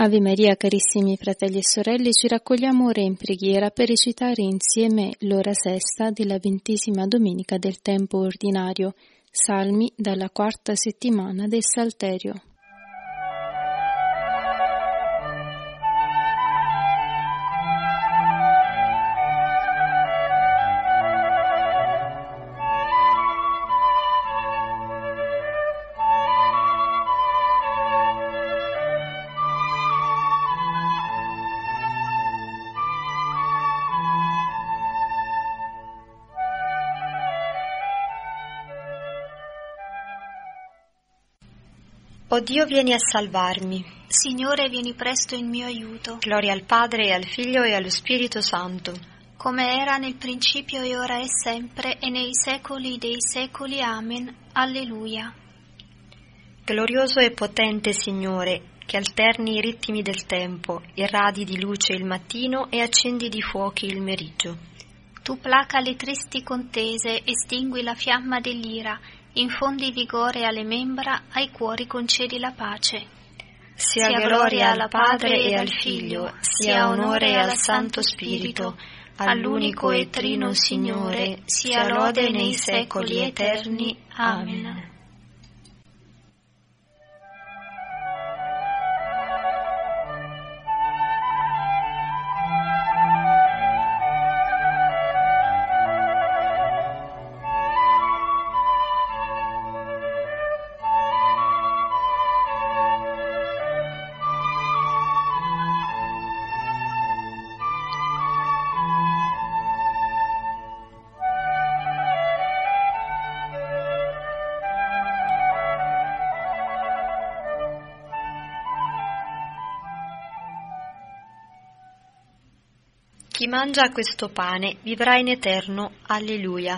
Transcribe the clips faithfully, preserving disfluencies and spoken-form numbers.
Ave Maria, carissimi fratelli e sorelle, ci raccogliamo ora in preghiera per recitare insieme l'ora sesta della ventesima domenica del tempo ordinario, salmi dalla quarta settimana del Salterio. O Dio, vieni a salvarmi. Signore, vieni presto in mio aiuto. Gloria al Padre, e al Figlio, e allo Spirito Santo. Come era nel principio, e ora, e sempre, e nei secoli dei secoli. Amen. Alleluia. Glorioso e potente Signore, che alterni i ritmi del tempo, irradi di luce il mattino e accendi di fuochi il meriggio. Tu placa le tristi contese, estingui la fiamma dell'ira, infondi vigore alle membra, ai cuori concedi la pace. Sia, sia gloria al Padre e al Figlio, sia onore al Santo Spirito, all'unico e trino Signore, sia lode nei secoli eterni. Amen. Chi mangia questo pane vivrà in eterno. Alleluia.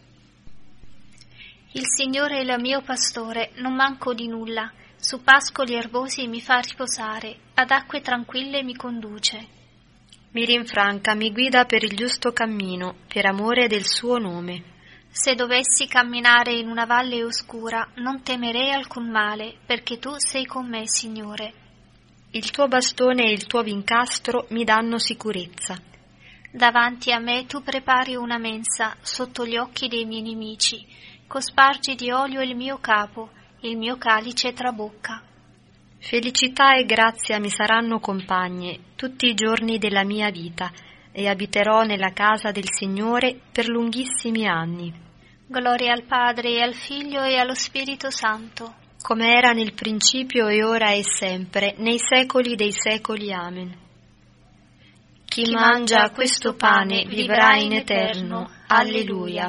Il Signore è il mio pastore, non manco di nulla. Su pascoli erbosi mi fa riposare, ad acque tranquille mi conduce. Mi rinfranca, mi guida per il giusto cammino, per amore del suo nome. Se dovessi camminare in una valle oscura, non temerei alcun male, perché tu sei con me, Signore. Il tuo bastone e il tuo vincastro mi danno sicurezza. Davanti a me tu prepari una mensa sotto gli occhi dei miei nemici, cospargi di olio il mio capo, il mio calice trabocca. Felicità e grazia mi saranno compagne tutti i giorni della mia vita, e abiterò nella casa del Signore per lunghissimi anni. Gloria al Padre e al Figlio e allo Spirito Santo, come era nel principio e ora e sempre, nei secoli dei secoli. Amen. Chi, Chi mangia questo pane vivrà in eterno. Alleluia.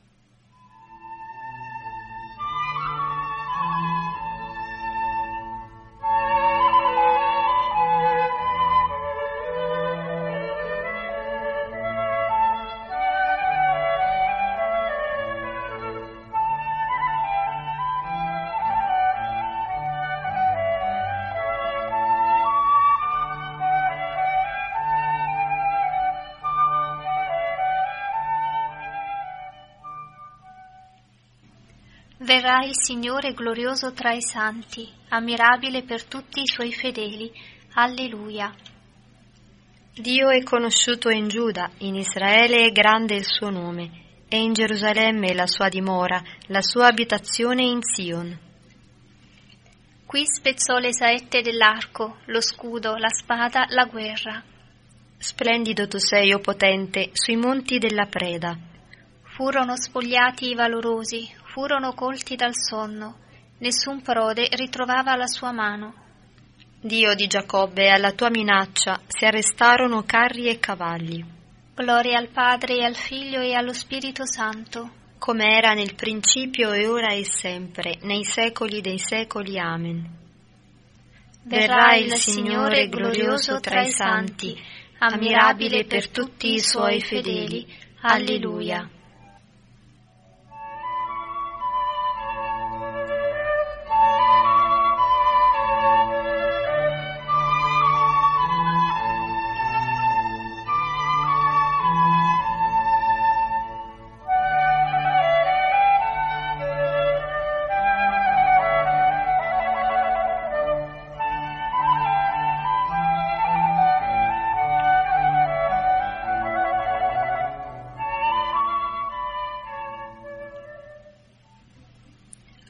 Verrà il Signore glorioso tra i santi, ammirabile per tutti i suoi fedeli. Alleluia. Dio è conosciuto in Giuda, in Israele è grande il suo nome, e in Gerusalemme la sua dimora, la sua abitazione in Sion. Qui spezzò le saette dell'arco, lo scudo, la spada, la guerra. Splendido tu sei, o potente, sui monti della preda. Furono spogliati i valorosi, furono colti dal sonno, nessun prode ritrovava la sua mano. Dio di Giacobbe, alla tua minaccia si arrestarono carri e cavalli. Gloria al Padre e al Figlio e allo Spirito Santo, come era nel principio e ora e sempre, nei secoli dei secoli. Amen. Verrà il Signore glorioso tra i santi, ammirabile per tutti i suoi fedeli. Alleluia.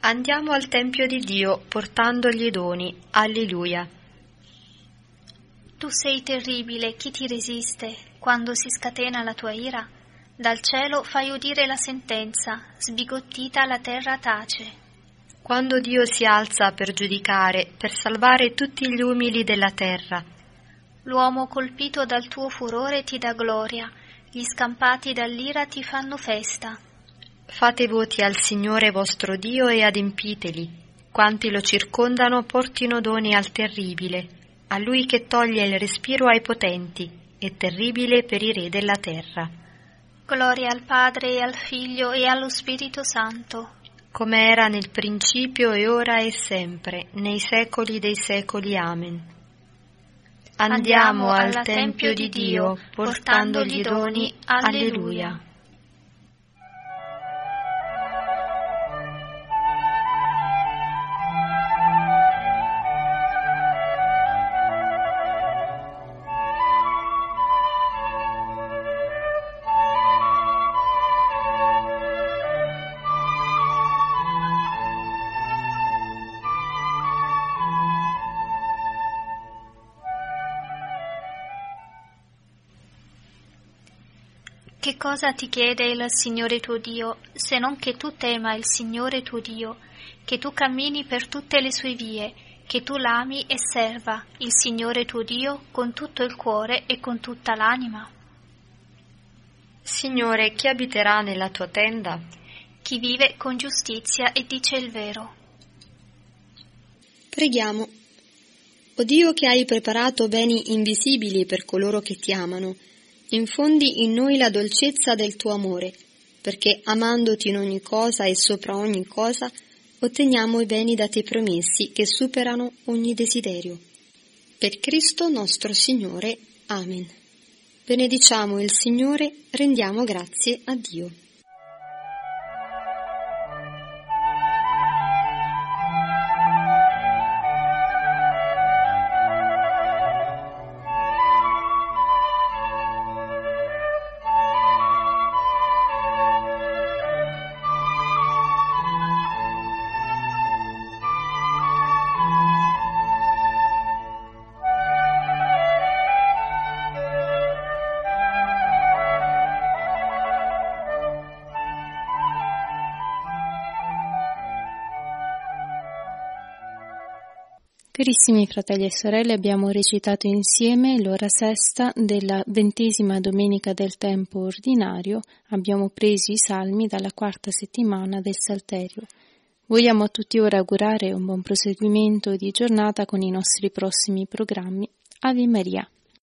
Andiamo al Tempio di Dio portandogli doni. Alleluia. Tu sei terribile, chi ti resiste? Quando si scatena la tua ira, dal cielo fai udire la sentenza, sbigottita la terra tace. Quando Dio si alza per giudicare, per salvare tutti gli umili della terra, l'uomo colpito dal tuo furore ti dà gloria, gli scampati dall'ira ti fanno festa. Fate voti al Signore vostro Dio e adempiteli. Quanti lo circondano portino doni al terribile, a Lui che toglie il respiro ai potenti, e terribile per i re della terra. Gloria al Padre e al Figlio e allo Spirito Santo, come era nel principio e ora e sempre, nei secoli dei secoli. Amen. Andiamo al Tempio di Dio, portandogli doni. Alleluia. Che cosa ti chiede il Signore tuo Dio, se non che tu tema il Signore tuo Dio, che tu cammini per tutte le sue vie, che tu l'ami e serva il Signore tuo Dio con tutto il cuore e con tutta l'anima? Signore, chi abiterà nella tua tenda? Chi vive con giustizia e dice il vero. Preghiamo. O Dio, che hai preparato beni invisibili per coloro che ti amano, infondi in noi la dolcezza del tuo amore, perché amandoti in ogni cosa e sopra ogni cosa, otteniamo i beni da te promessi che superano ogni desiderio. Per Cristo nostro Signore. Amen. Benediciamo il Signore, rendiamo grazie a Dio. Carissimi fratelli e sorelle, abbiamo recitato insieme l'ora sesta della ventesima domenica del tempo ordinario. Abbiamo preso i salmi dalla quarta settimana del Salterio. Vogliamo a tutti ora augurare un buon proseguimento di giornata con i nostri prossimi programmi. Ave Maria.